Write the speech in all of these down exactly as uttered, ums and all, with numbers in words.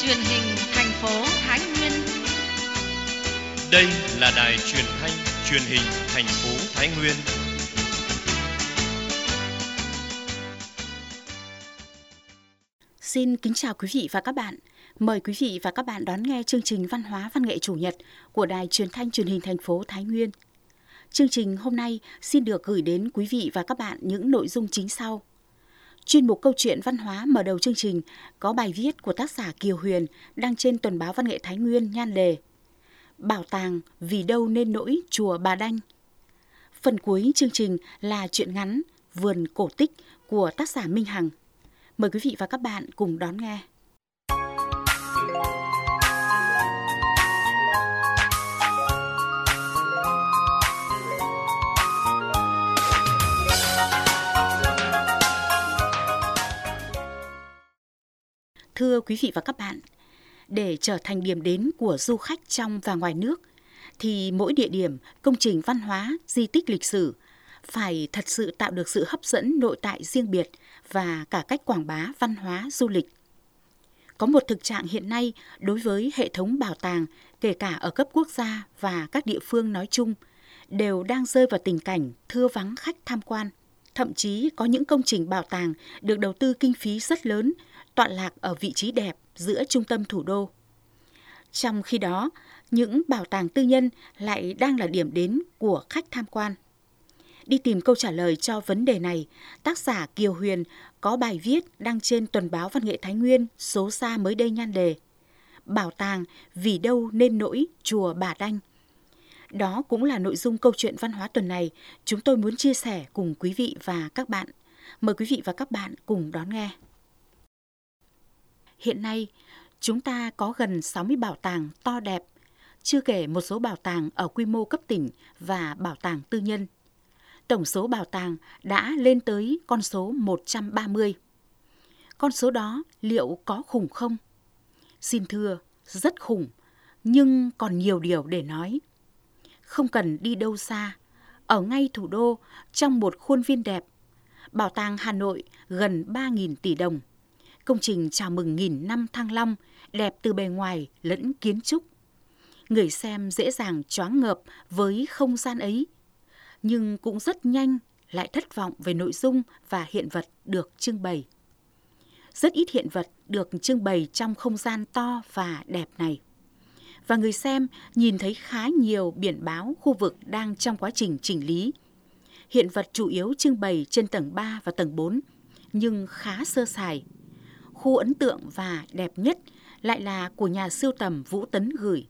truyền hình thành phố Thái Nguyên. Đây là đài truyền thanh truyền hình thành phố Thái Nguyên. Xin kính chào quý vị và các bạn. Mời quý vị và các bạn đón nghe chương trình Văn hóa Văn nghệ Chủ nhật của Đài Truyền thanh Truyền hình thành phố Thái Nguyên. Chương trình hôm nay xin được gửi đến quý vị và các bạn những nội dung chính sau. Chuyên mục câu chuyện văn hóa mở đầu chương trình có bài viết của tác giả Kiều Huyền đăng trên tuần báo Văn nghệ Thái Nguyên nhan đề Bảo tàng vì đâu nên nỗi chùa Bà Đanh. Phần cuối chương trình là truyện ngắn Vườn cổ tích của tác giả Minh Hằng. Mời quý vị và các bạn cùng đón nghe. Thưa quý vị và các bạn, để trở thành điểm đến của du khách trong và ngoài nước, thì mỗi địa điểm, công trình văn hóa, di tích lịch sử phải thật sự tạo được sự hấp dẫn nội tại riêng biệt và cả cách quảng bá văn hóa du lịch. Có một thực trạng hiện nay đối với hệ thống bảo tàng, kể cả ở cấp quốc gia và các địa phương nói chung, đều đang rơi vào tình cảnh thưa vắng khách tham quan. Thậm chí có những công trình bảo tàng được đầu tư kinh phí rất lớn, tọa lạc ở vị trí đẹp giữa trung tâm thủ đô. Trong khi đó, những bảo tàng tư nhân lại đang là điểm đến của khách tham quan. Đi tìm câu trả lời cho vấn đề này, tác giả Kiều Huyền có bài viết đăng trên tuần báo Văn nghệ Thái Nguyên số ra mới đây nhan đề Bảo tàng vì đâu nên nỗi chùa Bà Đanh. Đó cũng là nội dung câu chuyện văn hóa tuần này chúng tôi muốn chia sẻ cùng quý vị và các bạn. Mời quý vị và các bạn cùng đón nghe. Hiện nay, chúng ta có gần sáu mươi bảo tàng to đẹp, chưa kể một số bảo tàng ở quy mô cấp tỉnh và bảo tàng tư nhân. Tổng số bảo tàng đã lên tới con số một trăm ba mươi. Con số đó liệu có khủng không? Xin thưa, rất khủng, nhưng còn nhiều điều để nói. Không cần đi đâu xa, ở ngay thủ đô, trong một khuôn viên đẹp, Bảo tàng Hà Nội gần ba nghìn tỷ đồng. Công trình chào mừng nghìn năm Thăng Long, đẹp từ bề ngoài lẫn kiến trúc. Người xem dễ dàng choáng ngợp với không gian ấy, nhưng cũng rất nhanh lại thất vọng về nội dung và hiện vật được trưng bày. Rất ít hiện vật được trưng bày trong không gian to và đẹp này. Và người xem nhìn thấy khá nhiều biển báo khu vực đang trong quá trình chỉnh lý. Hiện vật chủ yếu trưng bày trên tầng ba và tầng bốn, nhưng khá sơ sài. Khu ấn tượng và đẹp nhất lại là của nhà sưu tầm Vũ Tấn gửi.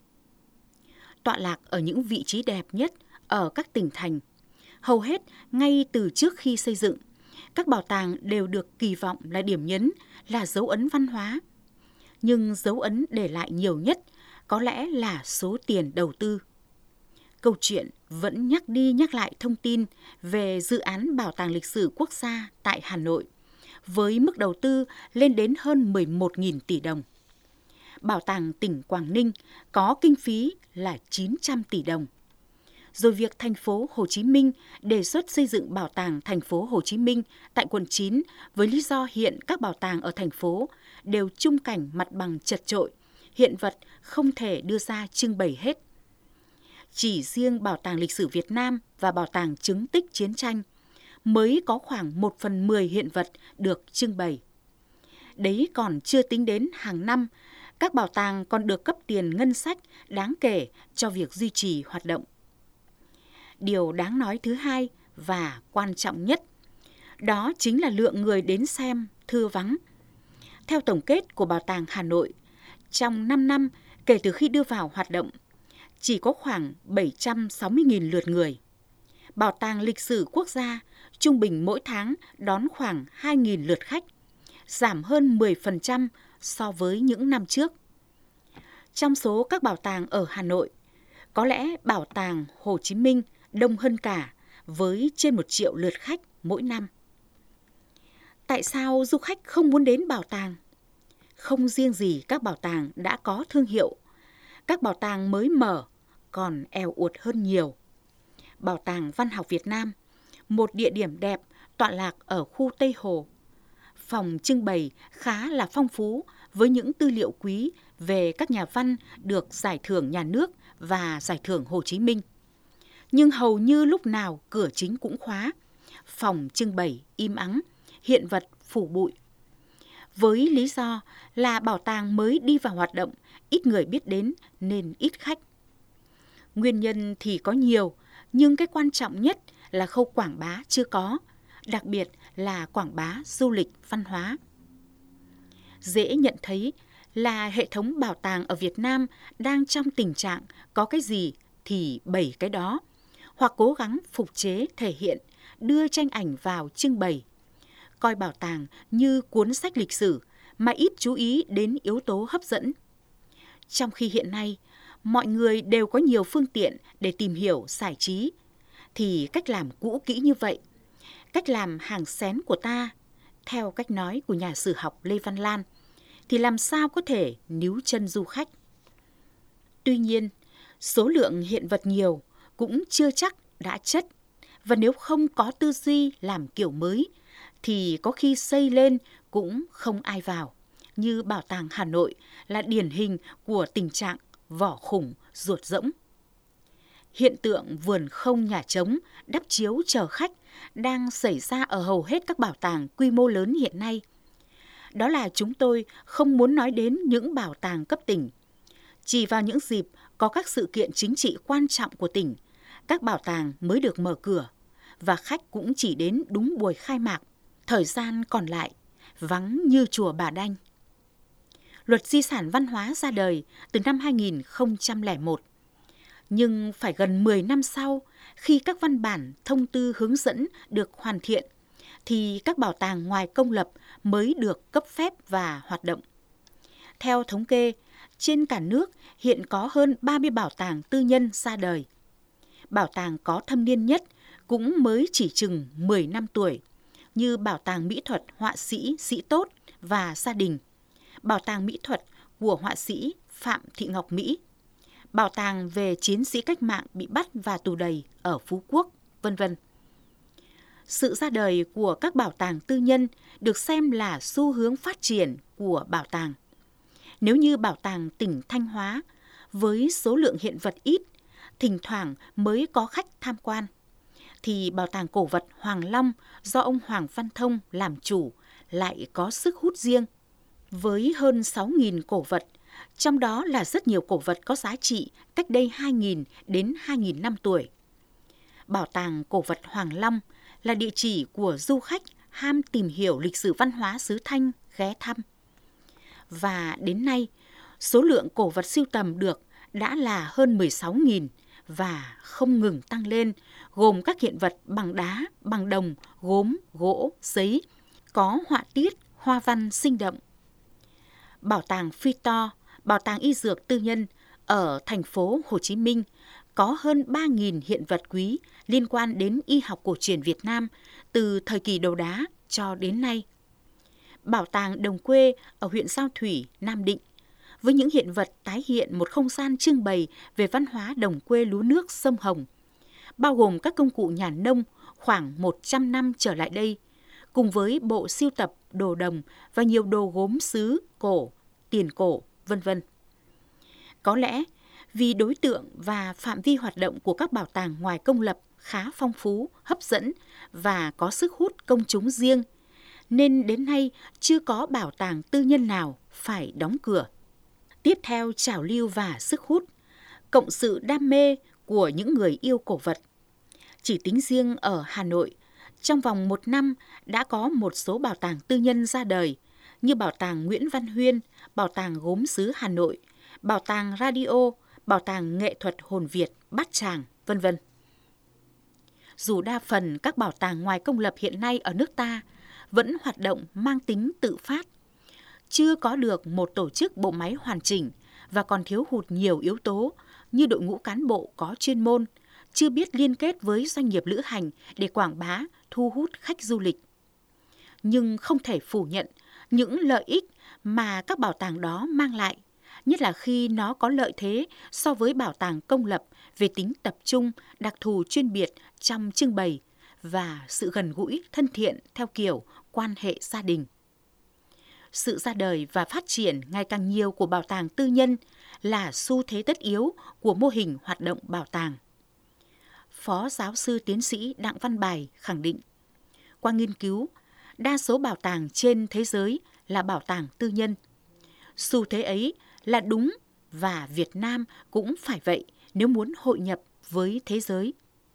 Tọa lạc ở những vị trí đẹp nhất ở các tỉnh thành. Hầu hết ngay từ trước khi xây dựng, các bảo tàng đều được kỳ vọng là điểm nhấn, là dấu ấn văn hóa. Nhưng dấu ấn để lại nhiều nhất có lẽ là số tiền đầu tư. Câu chuyện vẫn nhắc đi nhắc lại thông tin về dự án Bảo tàng Lịch sử Quốc gia tại Hà Nội, với mức đầu tư lên đến hơn mười một nghìn tỷ đồng. Bảo tàng tỉnh Quảng Ninh có kinh phí là chín trăm tỷ đồng. Rồi việc thành phố Hồ Chí Minh đề xuất xây dựng bảo tàng thành phố Hồ Chí Minh tại quận chín với lý do hiện các bảo tàng ở thành phố đều chung cảnh mặt bằng chật chội, hiện vật không thể đưa ra trưng bày hết. Chỉ riêng Bảo tàng Lịch sử Việt Nam và Bảo tàng Chứng tích Chiến tranh mới có khoảng một phần mười hiện vật được trưng bày. Đấy còn chưa tính đến hàng năm, các bảo tàng còn được cấp tiền ngân sách đáng kể cho việc duy trì hoạt động. Điều đáng nói thứ hai và quan trọng nhất, đó chính là lượng người đến xem thưa vắng. Theo tổng kết của Bảo tàng Hà Nội, trong năm năm kể từ khi đưa vào hoạt động, chỉ có khoảng bảy trăm sáu mươi nghìn lượt người. Bảo tàng Lịch sử Quốc gia trung bình mỗi tháng đón khoảng hai nghìn lượt khách, giảm hơn mười phần trăm so với những năm trước. Trong số các bảo tàng ở Hà Nội, có lẽ Bảo tàng Hồ Chí Minh đông hơn cả với trên một triệu lượt khách mỗi năm. Tại sao du khách không muốn đến bảo tàng? Không riêng gì các bảo tàng đã có thương hiệu, các bảo tàng mới mở còn èo uột hơn nhiều. Bảo tàng Văn học Việt Nam, một địa điểm đẹp tọa lạc ở khu Tây Hồ. Phòng trưng bày khá là phong phú với những tư liệu quý về các nhà văn được giải thưởng nhà nước và giải thưởng Hồ Chí Minh. Nhưng hầu như lúc nào cửa chính cũng khóa, phòng trưng bày im ắng, hiện vật phủ bụi. Với lý do là bảo tàng mới đi vào hoạt động, ít người biết đến nên ít khách. Nguyên nhân thì có nhiều, nhưng cái quan trọng nhất là khâu quảng bá chưa có, đặc biệt là quảng bá du lịch văn hóa. Dễ nhận thấy là hệ thống bảo tàng ở Việt Nam đang trong tình trạng có cái gì thì bày cái đó, hoặc cố gắng phục chế thể hiện, đưa tranh ảnh vào trưng bày. Coi bảo tàng như cuốn sách lịch sử mà ít chú ý đến yếu tố hấp dẫn. Trong khi hiện nay, mọi người đều có nhiều phương tiện để tìm hiểu, giải trí, thì cách làm cũ kỹ như vậy, cách làm hàng xén của ta, theo cách nói của nhà sử học Lê Văn Lan, thì làm sao có thể níu chân du khách. Tuy nhiên, số lượng hiện vật nhiều cũng chưa chắc đã chất, và nếu không có tư duy làm kiểu mới, thì có khi xây lên cũng không ai vào, như Bảo tàng Hà Nội là điển hình của tình trạng vỏ khủng ruột rỗng. Hiện tượng vườn không nhà trống, đắp chiếu chờ khách đang xảy ra ở hầu hết các bảo tàng quy mô lớn hiện nay. Đó là chúng tôi không muốn nói đến những bảo tàng cấp tỉnh. Chỉ vào những dịp có các sự kiện chính trị quan trọng của tỉnh, các bảo tàng mới được mở cửa, và khách cũng chỉ đến đúng buổi khai mạc. Thời gian còn lại vắng như chùa Bà Đanh. Luật di sản văn hóa ra đời từ năm hai nghìn không trăm lẻ một. Nhưng phải gần mười năm sau, khi các văn bản thông tư hướng dẫn được hoàn thiện, thì các bảo tàng ngoài công lập mới được cấp phép và hoạt động. Theo thống kê, trên cả nước hiện có hơn ba mươi bảo tàng tư nhân ra đời. Bảo tàng có thâm niên nhất cũng mới chỉ chừng mười năm tuổi, như Bảo tàng Mỹ thuật họa sĩ Sĩ Tốt và gia đình, Bảo tàng Mỹ thuật của họa sĩ Phạm Thị Ngọc Mỹ, Bảo tàng về chiến sĩ cách mạng bị bắt và tù đầy ở Phú Quốc, vân vân. Sự ra đời của các bảo tàng tư nhân được xem là xu hướng phát triển của bảo tàng. Nếu như bảo tàng tỉnh Thanh Hóa, với số lượng hiện vật ít, thỉnh thoảng mới có khách tham quan, thì bảo tàng cổ vật Hoàng Long do ông Hoàng Văn Thông làm chủ lại có sức hút riêng. Với hơn sáu nghìn cổ vật, trong đó là rất nhiều cổ vật có giá trị cách đây hai nghìn đến hai nghìn năm tuổi. Bảo tàng cổ vật Hoàng Long là địa chỉ của du khách ham tìm hiểu lịch sử văn hóa xứ Thanh ghé thăm. Và đến nay, số lượng cổ vật sưu tầm được đã là hơn mười sáu nghìn và không ngừng tăng lên, gồm các hiện vật bằng đá, bằng đồng, gốm, gỗ, giấy, có họa tiết, hoa văn sinh động. Bảo tàng Phi To, Bảo tàng y dược tư nhân ở thành phố Hồ Chí Minh có hơn ba nghìn hiện vật quý liên quan đến y học cổ truyền Việt Nam từ thời kỳ đầu đá cho đến nay. Bảo tàng Đồng Quê ở huyện Giao Thủy, Nam Định, với những hiện vật tái hiện một không gian trưng bày về văn hóa đồng quê lúa nước sông Hồng, bao gồm các công cụ nhà nông khoảng một trăm năm trở lại đây, cùng với bộ sưu tập đồ đồng và nhiều đồ gốm sứ, cổ, tiền cổ, vân vân. Có lẽ vì đối tượng và phạm vi hoạt động của các bảo tàng ngoài công lập khá phong phú, hấp dẫn và có sức hút công chúng riêng, nên đến nay chưa có bảo tàng tư nhân nào phải đóng cửa. Tiếp theo trào lưu và sức hút, cộng sự đam mê của những người yêu cổ vật. Chỉ tính riêng ở Hà Nội, trong vòng một năm đã có một số bảo tàng tư nhân ra đời, như Bảo tàng Nguyễn Văn Huyên, Bảo tàng Gốm sứ Hà Nội, Bảo tàng Radio, Bảo tàng Nghệ thuật Hồn Việt Bát Tràng, vân vân. Dù đa phần các bảo tàng ngoài công lập hiện nay ở nước ta vẫn hoạt động mang tính tự phát, chưa có được một tổ chức bộ máy hoàn chỉnh và còn thiếu hụt nhiều yếu tố như đội ngũ cán bộ có chuyên môn, chưa biết liên kết với doanh nghiệp lữ hành để quảng bá, thu hút khách du lịch. Nhưng không thể phủ nhận những lợi ích mà các bảo tàng đó mang lại, nhất là khi nó có lợi thế so với bảo tàng công lập về tính tập trung, đặc thù chuyên biệt trong trưng bày và sự gần gũi, thân thiện theo kiểu quan hệ gia đình. Sự ra đời và phát triển ngày càng nhiều của bảo tàng tư nhân là xu thế tất yếu của mô hình hoạt động bảo tàng. Phó giáo sư tiến sĩ Đặng Văn Bài khẳng định, qua nghiên cứu, đa số bảo tàng trên thế giới là bảo tàng tư nhân. Xu thế ấy là đúng và Việt Nam cũng phải vậy nếu muốn hội nhập với thế giới.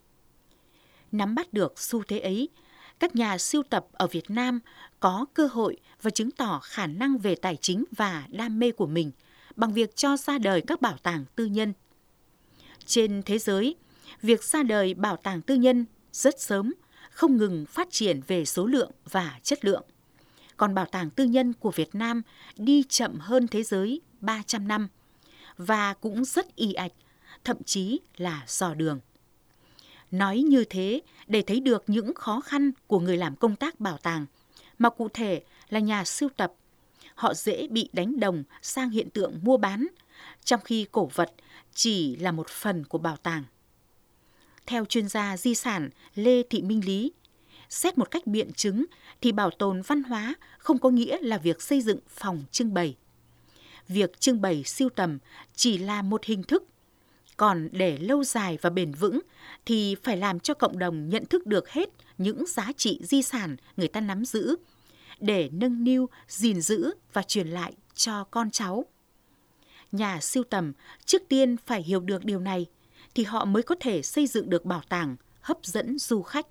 Nắm bắt được xu thế ấy, các nhà sưu tập ở Việt Nam có cơ hội và chứng tỏ khả năng về tài chính và đam mê của mình bằng việc cho ra đời các bảo tàng tư nhân. Trên thế giới, việc ra đời bảo tàng tư nhân rất sớm, không ngừng phát triển về số lượng và chất lượng. Còn bảo tàng tư nhân của Việt Nam đi chậm hơn thế giới ba trăm năm và cũng rất ì ạch, thậm chí là dò đường. Nói như thế để thấy được những khó khăn của người làm công tác bảo tàng, mà cụ thể là nhà sưu tập. Họ dễ bị đánh đồng sang hiện tượng mua bán, trong khi cổ vật chỉ là một phần của bảo tàng. Theo chuyên gia di sản Lê Thị Minh Lý, xét một cách biện chứng thì bảo tồn văn hóa không có nghĩa là việc xây dựng phòng trưng bày. Việc trưng bày sưu tầm chỉ là một hình thức, còn để lâu dài và bền vững thì phải làm cho cộng đồng nhận thức được hết những giá trị di sản người ta nắm giữ, để nâng niu, gìn giữ và truyền lại cho con cháu. Nhà sưu tầm trước tiên phải hiểu được điều này, thì họ mới có thể xây dựng được bảo tàng hấp dẫn du khách.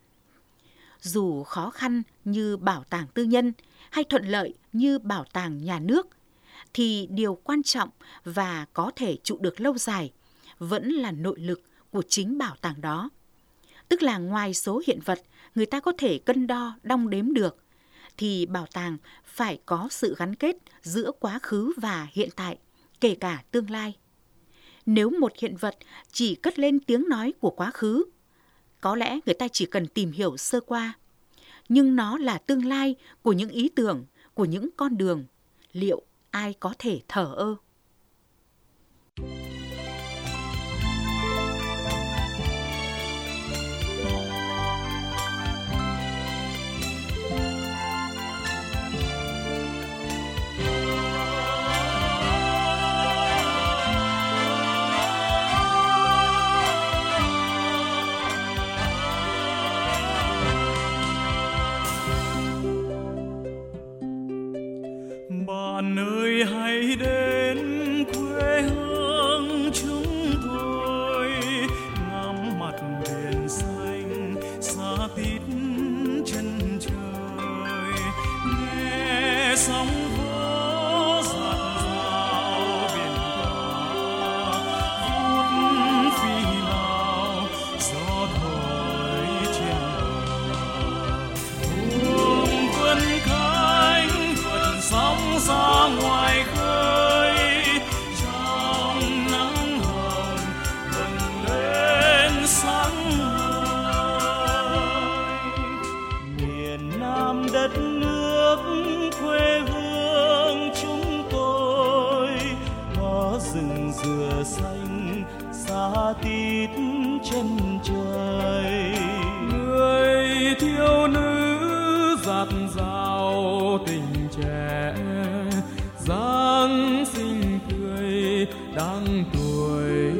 Dù khó khăn như bảo tàng tư nhân hay thuận lợi như bảo tàng nhà nước, thì điều quan trọng và có thể trụ được lâu dài vẫn là nội lực của chính bảo tàng đó. Tức là ngoài số hiện vật người ta có thể cân đo, đong đếm được, thì bảo tàng phải có sự gắn kết giữa quá khứ và hiện tại, kể cả tương lai. Nếu một hiện vật chỉ cất lên tiếng nói của quá khứ, có lẽ người ta chỉ cần tìm hiểu sơ qua. Nhưng nó là tương lai của những ý tưởng, của những con đường. Liệu ai có thể thờ ơ? Bạn ơi hãy đến quê hương chúng tôi, ngắm mặt biển xanh xa tít chân trời, nghe sóng vỗ dạt dào biển cả, vút phi lao gió thổi trên bờ, buông vươn cánh vượt sóng ra ngoài khơi, trong nắng hồng bừng lên sáng ngời. Miền Nam đất nước quê hương chúng tôi, có rừng dừa xanh xa tít chân trời. Người thiếu nữ dạt dào tình trẻ, dáng xinh tươi đang tuổi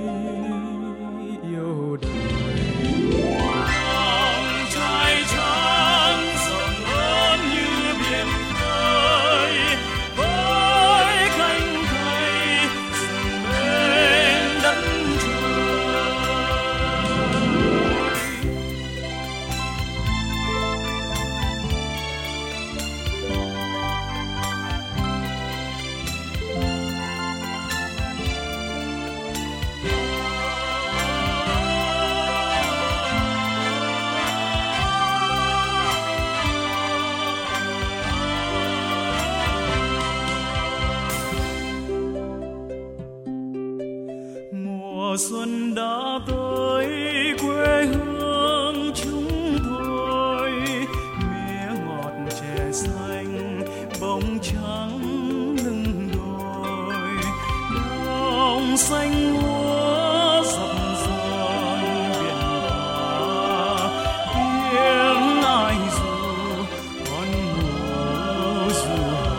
yêu đời. Lòng trai trắng rộng lớn như biển khơi, với cánh thầy dựng lên đất trời. Mùa xuân đã tới quê hương chúng tôi, mía ngọt chè xanh bông trắng lưng đồi, đồng xanh úa dập dờn biển cả, tiếng ai ru con ngủ dù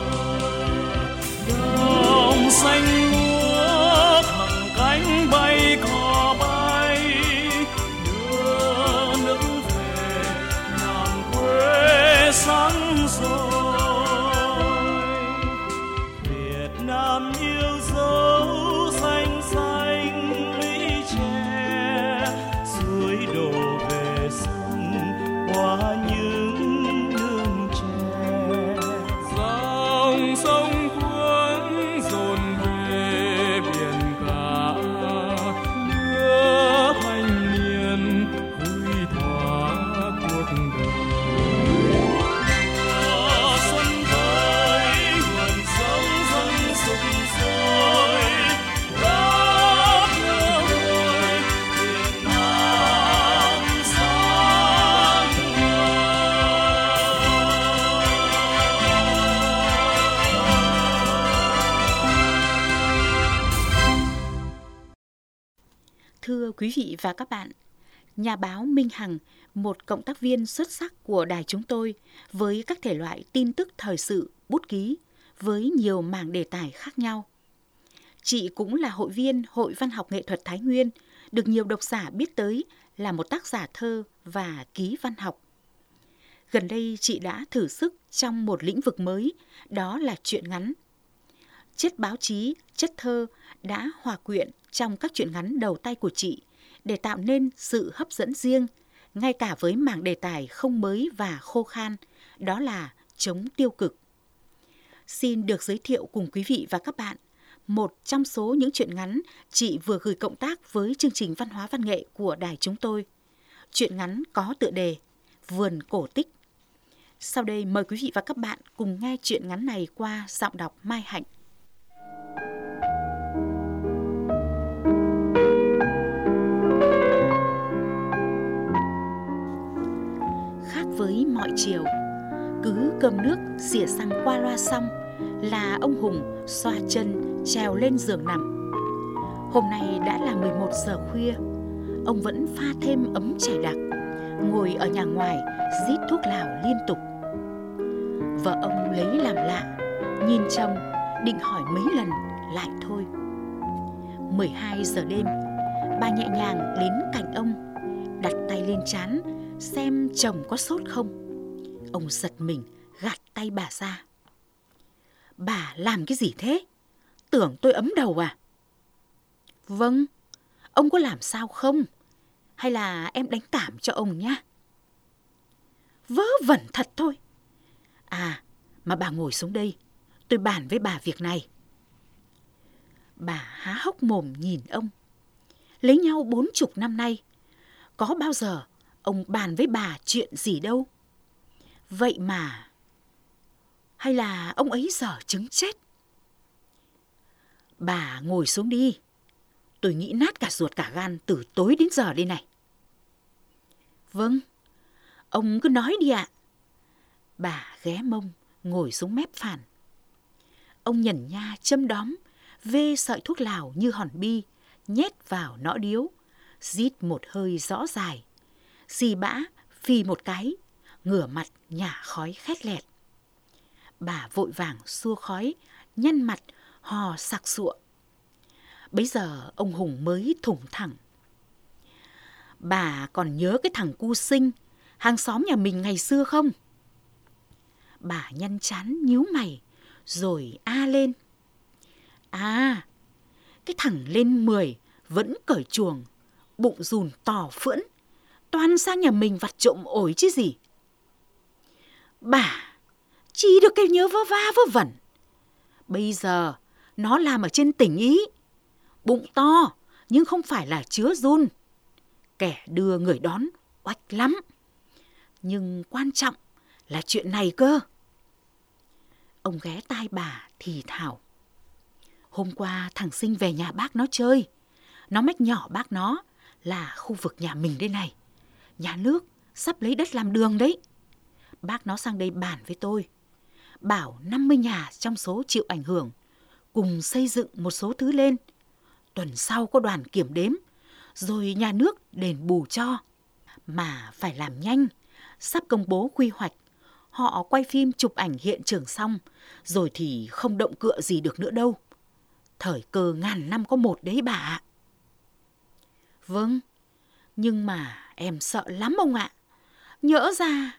làm nhiều dấu xanh xanh lũy tre, suối đổ về sông qua những nương tre. Dòng sông cuốn dồn về biển cả, lứa thanh niên vui thỏa cuộc đời. Mùa xuân tới nguồn sống dân sục sôi, khắp nhớ mùi miền Nam sáng ngời. Thưa quý vị và các bạn, nhà báo Minh Hằng, một cộng tác viên xuất sắc của đài chúng tôi với các thể loại tin tức thời sự, bút ký với nhiều mảng đề tài khác nhau. Chị cũng là hội viên Hội Văn học Nghệ thuật Thái Nguyên, được nhiều độc giả biết tới là một tác giả thơ và ký văn học. Gần đây chị đã thử sức trong một lĩnh vực mới, đó là truyện ngắn. Chất báo chí, chất thơ đã hòa quyện trong các truyện ngắn đầu tay của chị để tạo nên sự hấp dẫn riêng, ngay cả với mảng đề tài không mới và khô khan, đó là chống tiêu cực. Xin được giới thiệu cùng quý vị và các bạn một trong số những truyện ngắn chị vừa gửi cộng tác với chương trình Văn hóa Văn nghệ của đài chúng tôi. Truyện ngắn có tựa đề Vườn Cổ Tích. Sau đây mời quý vị và các bạn cùng nghe truyện ngắn này qua giọng đọc Mai Hạnh. Khác với mọi chiều, cứ cơm nước xỉa xăng qua loa xong là ông Hùng xoa chân trèo lên giường nằm. Hôm nay đã là mười một giờ khuya, ông vẫn pha thêm ấm chè đặc, ngồi ở nhà ngoài rít thuốc lào liên tục. Vợ ông lấy làm lạ, nhìn chồng định hỏi mấy lần lại thôi. mười hai giờ đêm, bà nhẹ nhàng đến cạnh ông, đặt tay lên trán xem chồng có sốt không. Ông giật mình gạt tay bà ra. Bà làm cái gì thế? Tưởng tôi ấm đầu à? Vâng, ông có làm sao không? Hay là em đánh cảm cho ông nhá? Vớ vẩn thật thôi. À, mà bà ngồi xuống đây, tôi bàn với bà việc này. Bà há hốc mồm nhìn ông. Lấy nhau bốn chục năm nay, có bao giờ ông bàn với bà chuyện gì đâu. Vậy mà... Hay là ông ấy dở trứng chết? Bà ngồi xuống đi. Tôi nghĩ nát cả ruột cả gan từ tối đến giờ đây này. Vâng, ông cứ nói đi ạ. Bà ghé mông, ngồi xuống mép phản. Ông nhẩn nha châm đóm, vê sợi thuốc lào như hòn bi, nhét vào nõ điếu, rít một hơi rõ dài. Xì bã, phì một cái, ngửa mặt nhả khói khét lẹt. Bà vội vàng xua khói, nhăn mặt, hò sặc sụa. Bấy giờ ông Hùng mới thủng thẳng. Bà còn nhớ cái thằng cu Sinh, hàng xóm nhà mình ngày xưa không? Bà nhăn chán nhíu mày, rồi a lên. À, cái thằng lên mười vẫn cởi chuồng, bụng dùn tỏ phưỡn, toan sang nhà mình vặt trộm ổi chứ gì. Bà chỉ được cái nhớ vơ va vơ vẩn. Bây giờ nó làm ở trên tỉnh ý. Bụng to nhưng không phải là chứa giun. Kẻ đưa người đón oách lắm. Nhưng quan trọng là chuyện này cơ. Ông ghé tai bà thì thào. Hôm qua thằng Sinh về nhà bác nó chơi. Nó mách nhỏ bác nó là khu vực nhà mình đây này. Nhà nước sắp lấy đất làm đường đấy. Bác nó sang đây bàn với tôi. Bảo năm mươi nhà trong số chịu ảnh hưởng cùng xây dựng một số thứ lên. Tuần sau có đoàn kiểm đếm, rồi nhà nước đền bù cho. Mà phải làm nhanh, sắp công bố quy hoạch. Họ quay phim chụp ảnh hiện trường xong, rồi thì không động cựa gì được nữa đâu. Thời cơ ngàn năm có một đấy bà ạ. Vâng, nhưng mà em sợ lắm ông ạ. Nhỡ ra...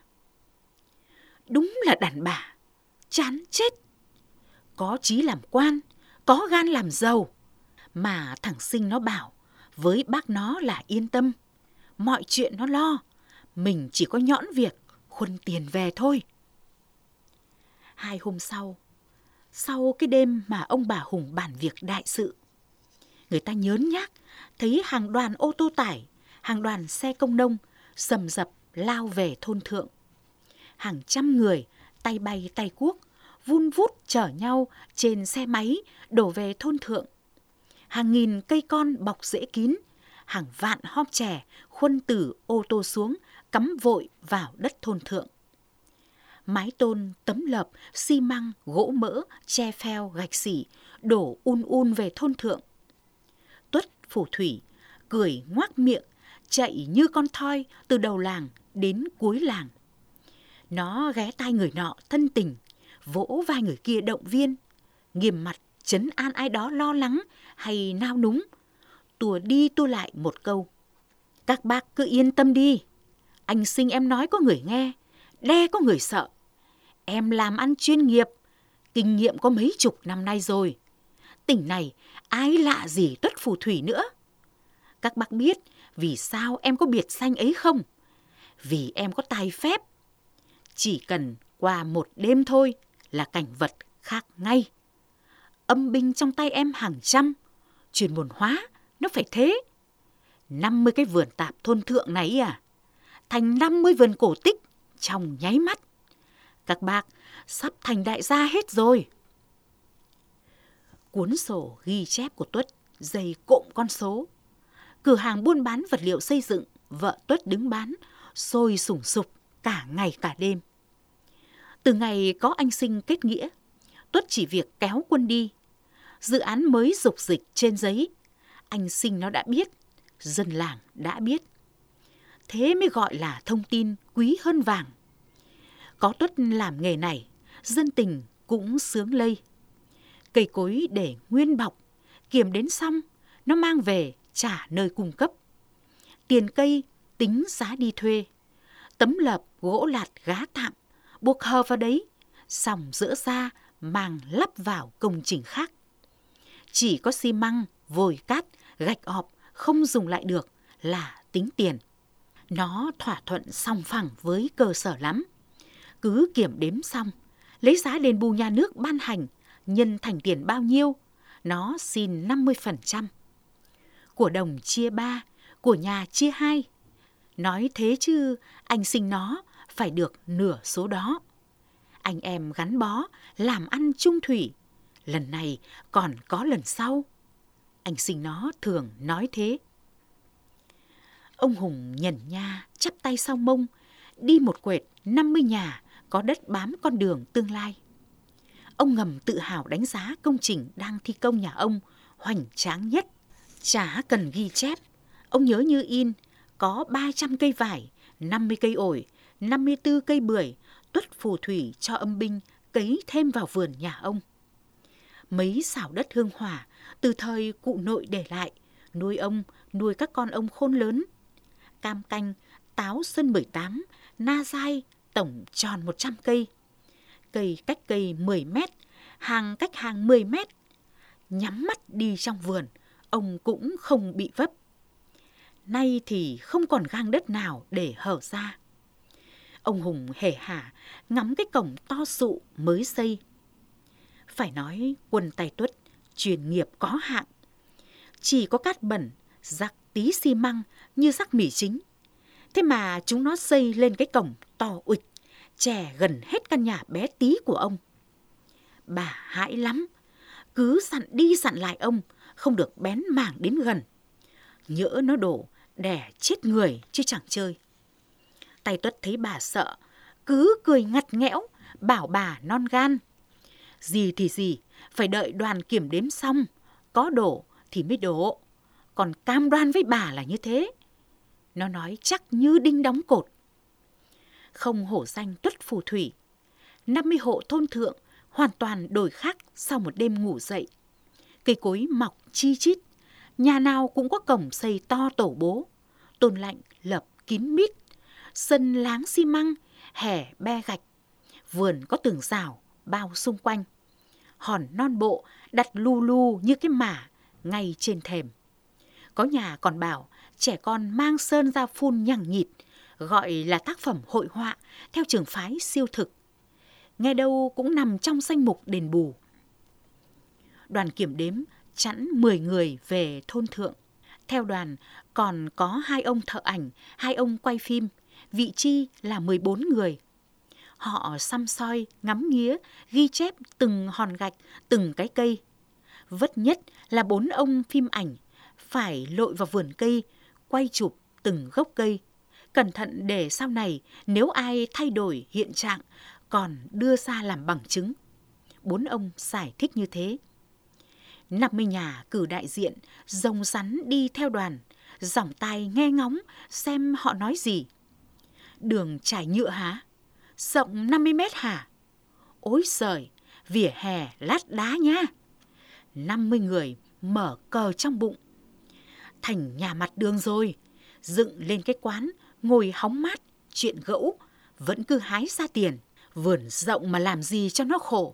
Đúng là đàn bà, chán chết. Có chí làm quan, có gan làm giàu. Mà thằng Sinh nó bảo với bác nó là yên tâm, mọi chuyện nó lo, mình chỉ có nhõn việc khuân tiền về thôi. Hai hôm sau, sau cái đêm mà ông bà Hùng bàn việc đại sự, người ta nhớn nhác thấy hàng đoàn ô tô tải, hàng đoàn xe công nông sầm dập lao về thôn thượng. Hàng trăm người tay bay tay cuốc vun vút chở nhau trên xe máy đổ về thôn thượng. Hàng nghìn cây con bọc rễ kín, hàng vạn hóp chè khuân từ ô tô xuống cắm vội vào đất thôn thượng. Mái tôn, tấm lợp, xi măng, gỗ mỡ, tre pheo, gạch xỉ đổ un un về thôn thượng. Tuất Phù Thủy cười ngoác miệng, chạy như con thoi từ đầu làng đến cuối làng. Nó ghé tai người nọ thân tình, vỗ vai người kia động viên, nghiêm mặt trấn an ai đó lo lắng hay nao núng, tua đi tua lại một câu: các bác cứ yên tâm đi, anh Sinh em nói có người nghe, đe có người sợ. Em làm ăn chuyên nghiệp, kinh nghiệm có mấy chục năm nay rồi. Tỉnh này ai lạ gì Tuất Phù Thủy nữa. Các bác biết vì sao em có biệt danh ấy không? Vì em có tài phép. Chỉ cần qua một đêm thôi là cảnh vật khác ngay. Âm binh trong tay em hàng trăm, chuyên môn hóa, nó phải thế. năm mươi cái vườn tạp thôn thượng này à, thành năm mươi vườn cổ tích trong nháy mắt. Các bác sắp thành đại gia hết rồi. Cuốn sổ ghi chép của Tuất dày cộm con số. Cửa hàng buôn bán vật liệu xây dựng, vợ Tuất đứng bán, sôi sùng sục cả ngày cả đêm. Từ ngày có anh Sinh kết nghĩa, Tuất chỉ việc kéo quân đi. Dự án mới dục dịch trên giấy, anh Sinh nó đã biết, dân làng đã biết. Thế mới gọi là thông tin quý hơn vàng. Có Tuất làm nghề này, dân tình cũng sướng lây. Cây cối để nguyên bọc, kiểm đến xong, nó mang về trả nơi cung cấp. Tiền cây tính giá đi thuê. Tấm lợp gỗ lạt gá tạm, buộc hờ vào đấy, xong dỡ ra mang lắp vào công trình khác. Chỉ có xi măng, vồi cát, gạch ọp không dùng lại được là tính tiền. Nó thỏa thuận song phẳng với cơ sở lắm. Cứ kiểm đếm xong, lấy giá đền bù nhà nước ban hành, nhân thành tiền bao nhiêu, nó xin năm mươi phần trăm. Của đồng chia ba, của nhà chia hai. Nói thế chứ anh Sinh nó phải được nửa số đó. Anh em gắn bó, làm ăn chung thủy. Lần này còn có lần sau. Anh Sinh nó thường nói thế. Ông Hùng nhẩn nha, chắp tay sau mông, đi một quệt năm mươi nhà có đất bám con đường tương lai. Ông ngầm tự hào đánh giá công trình đang thi công nhà ông hoành tráng nhất. Chả cần ghi chép, ông nhớ như in, có ba trăm cây vải, năm mươi cây ổi, năm mươi tư cây bưởi, Tuất Phù Thủy cho âm binh cấy thêm vào vườn nhà ông. Mấy xảo đất hương hỏa từ thời cụ nội để lại, nuôi ông, nuôi các con ông khôn lớn. Cam canh, táo xuân mười tám, na dai, tổng tròn một trăm cây. Cây cách cây mười mét, hàng cách hàng mười mét. Nhắm mắt đi trong vườn, ông cũng không bị vấp. Nay thì không còn gang đất nào để hở ra. Ông Hùng hề hả ngắm cái cổng to sụ mới xây. Phải nói quân tay Tuất chuyên nghiệp có hạng. Chỉ có cát bẩn, rắc tí xi măng như rắc mì chính. Thế mà chúng nó xây lên cái cổng to uịch, chè gần hết căn nhà bé tí của ông. Bà hãi lắm, cứ dặn đi dặn lại ông, không được bén mảng đến gần. Nhỡ nó đổ, đẻ chết người chứ chẳng chơi. Tay Tuất thấy bà sợ, cứ cười ngặt nghẽo, bảo bà non gan. Gì thì gì, phải đợi đoàn kiểm đếm xong, có đổ thì mới đổ. Còn cam đoan với bà là như thế. Nó nói chắc như đinh đóng cột. Không hổ danh Tuất Phù Thủy, năm mươi hộ thôn thượng hoàn toàn đổi khác sau một đêm ngủ dậy. Cây cối mọc chi chít, nhà nào cũng có cổng xây to tổ bố, tôn lạnh lập kín mít, sân láng xi măng, hè be gạch, vườn có tường rào bao xung quanh. hòn non bộ đặt lu lu như cái mả ngay trên thềm. Có nhà còn bảo trẻ con mang sơn ra phun nhằng nhịt, gọi là tác phẩm hội họa theo trường phái siêu thực. Nghe đâu cũng nằm trong danh mục đền bù. Đoàn kiểm đếm chẵn mười người về thôn thượng. Theo đoàn còn có hai ông thợ ảnh, hai ông quay phim, vị chi là mười bốn người. Họ săm soi, ngắm nghía, ghi chép từng hòn gạch, từng cái cây. Vất nhất là bốn ông phim ảnh, phải lội vào vườn cây, quay chụp từng gốc cây. Cẩn thận để sau này nếu ai thay đổi hiện trạng còn đưa ra làm bằng chứng. Bốn ông giải thích như thế. năm mươi nhà cử đại diện, rồng rắn đi theo đoàn, dõng tai nghe ngóng xem họ nói gì. Đường trải nhựa hả? Rộng năm mươi mét hả? Ôi giời, vỉa hè lát đá nha. năm mươi người mở cờ trong bụng. Thành nhà mặt đường rồi, dựng lên cái quán, ngồi hóng mát, chuyện gẫu, vẫn cứ hái ra tiền. Vườn rộng mà làm gì cho nó khổ.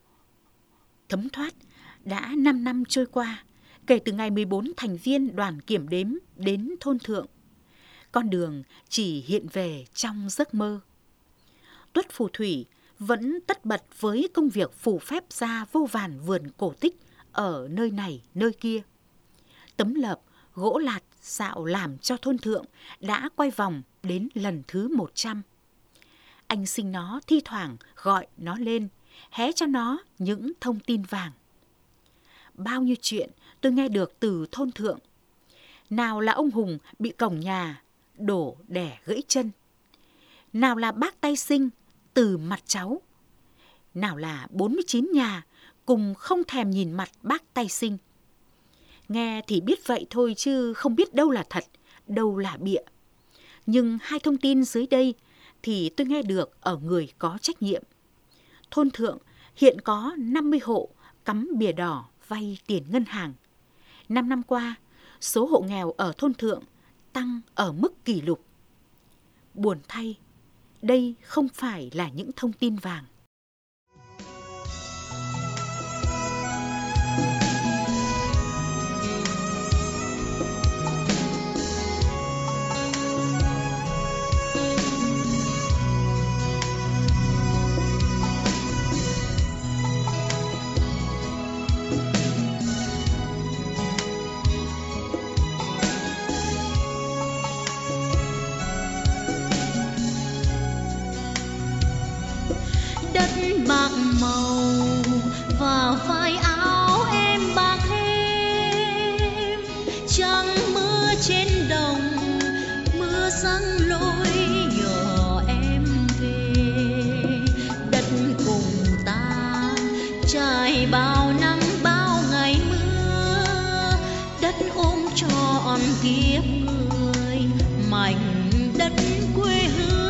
Thấm thoát, đã năm năm trôi qua, kể từ ngày mười bốn thành viên đoàn kiểm đếm đến thôn thượng. Con đường chỉ hiện về trong giấc mơ. Tuất phù thủy vẫn tất bật với công việc phù phép ra vô vàn vườn cổ tích ở nơi này nơi kia. Tấm lợp, gỗ lạt dạo làm cho thôn thượng đã quay vòng đến lần thứ một trăm. Anh sinh nó thi thoảng gọi nó lên, hé cho nó những thông tin vàng. Bao nhiêu chuyện tôi nghe được từ thôn thượng. Nào là ông Hùng bị cổng nhà đổ đẻ gãy chân. Nào là bác tay sinh từ mặt cháu. Nào là bốn mươi chín nhà cùng không thèm nhìn mặt bác tay sinh. Nghe thì biết vậy thôi chứ không biết đâu là thật, đâu là bịa. Nhưng hai thông tin dưới đây thì tôi nghe được ở người có trách nhiệm. Thôn thượng hiện có năm mươi hộ cắm bìa đỏ vay tiền ngân hàng. Năm năm qua, số hộ nghèo ở thôn thượng tăng ở mức kỷ lục. Buồn thay, đây không phải là những thông tin vàng. Bạc màu và vai áo em bạc thêm, trăng mưa trên đồng, mưa răng lối nhỏ em về. Đất cùng ta trải bao nắng bao ngày mưa, đất ôm trọn kiếp người, mảnh đất quê hương.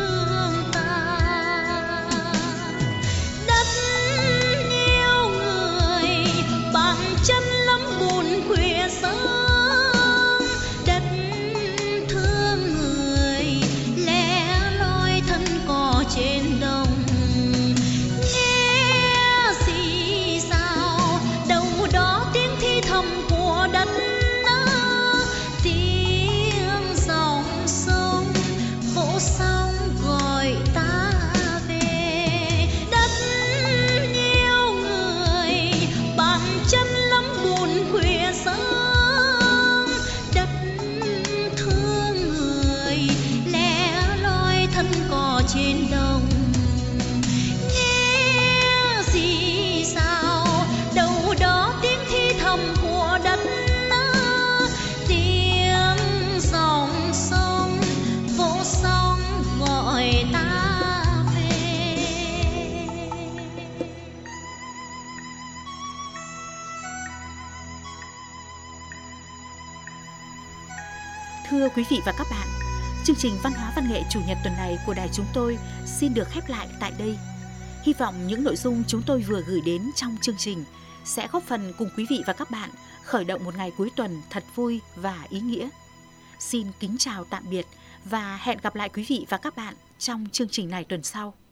Thưa quý vị và các bạn, chương trình Văn hóa Văn nghệ Chủ nhật tuần này của đài chúng tôi xin được khép lại tại đây. Hy vọng những nội dung chúng tôi vừa gửi đến trong chương trình sẽ góp phần cùng quý vị và các bạn khởi động một ngày cuối tuần thật vui và ý nghĩa. Xin kính chào tạm biệt và hẹn gặp lại quý vị và các bạn trong chương trình này tuần sau.